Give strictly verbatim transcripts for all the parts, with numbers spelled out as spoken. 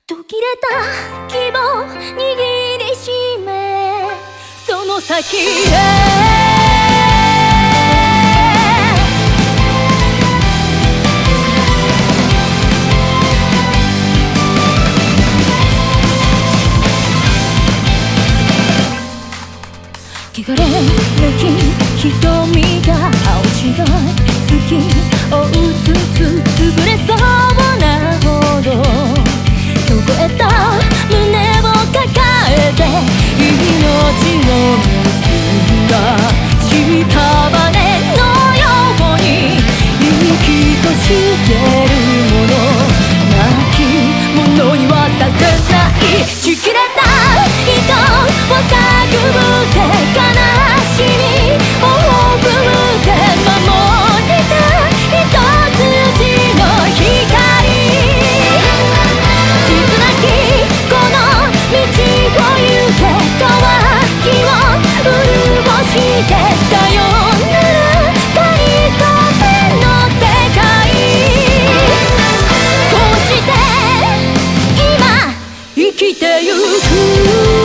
途切れた希望握りしめその先へ汚れなき瞳が青白い月を映す潰れそうなほど凍えた胸を抱えて命を結んだ屍のように生きとしてるもの泣き者にはさせないちぎれた糸をかぐって悲しみをほぶって守った一筋の光地図なきこの道を行け渇きを潤してさよならかりそめの世界こうして今生きてゆく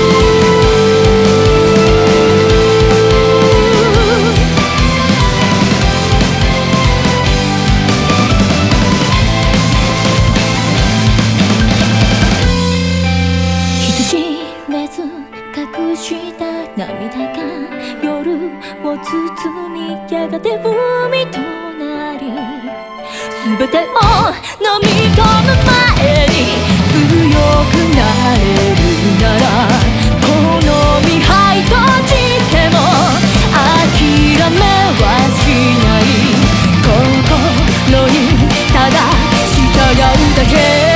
隠した涙が夜を包みやがて海となり全てを飲み込む前に強くなれるならこの未杯閉じても諦めはしない心にただ従うだけ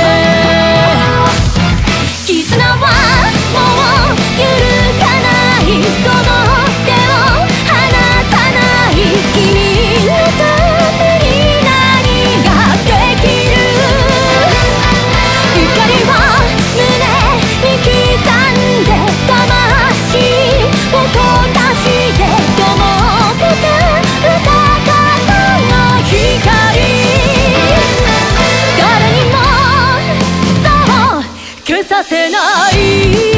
絆はもう揺るがないその手を離さない君のために何ができる怒りを胸に刻んで魂を焦がして灯った歌方の光誰にもそう消させない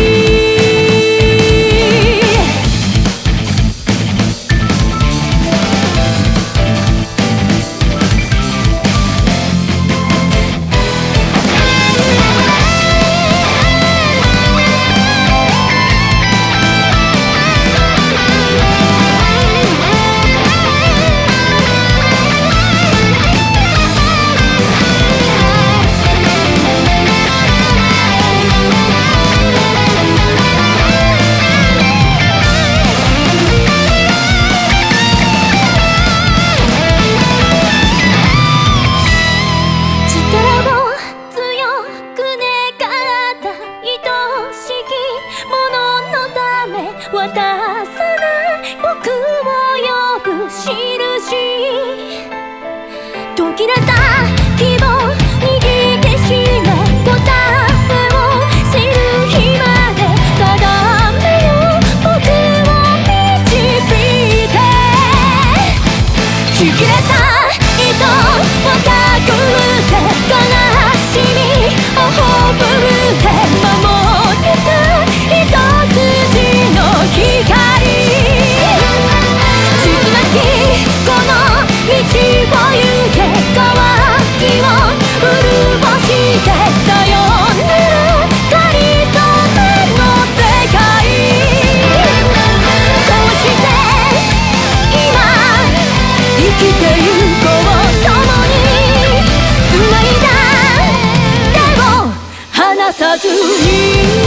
渡さない僕を呼ぶ印途切れた希望握ってしめ答えを知る日まで定めよ僕を導いてちぎれた糸をかぐって悲しみをほぶって守った一筋の光地図なきこの道を行け渇きを潤してさよならかりそめの世界こうして今生きてゆこう共に繋いだ手を離さずに